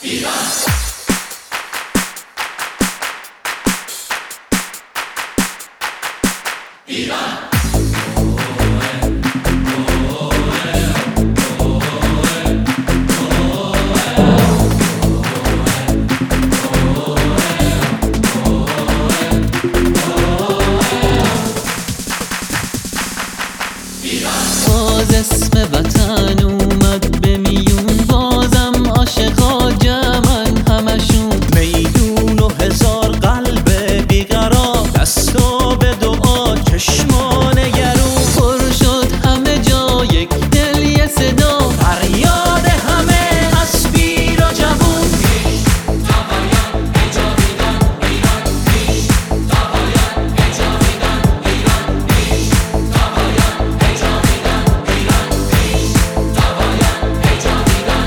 باز اسم وطن اومد به میون، بازم عاشقا جمعن همشون، میدون و هزار قلب بیقرار، دستا به دعا چشما نگرون، پر شد همه جا یک دل یه صدا، فریاد همه از پیر و جوون. پیش تا باید اجابیدن ایران، پیش تا باید اجابیدن ایران، پیش تا باید اجابیدن ایران، پیش تا باید اجابیدن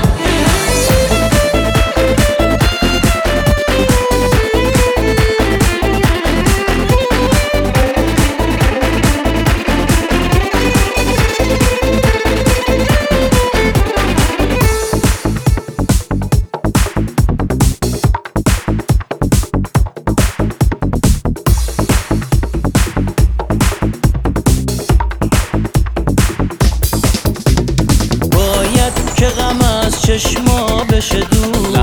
باید که غم از چشما بشه دور،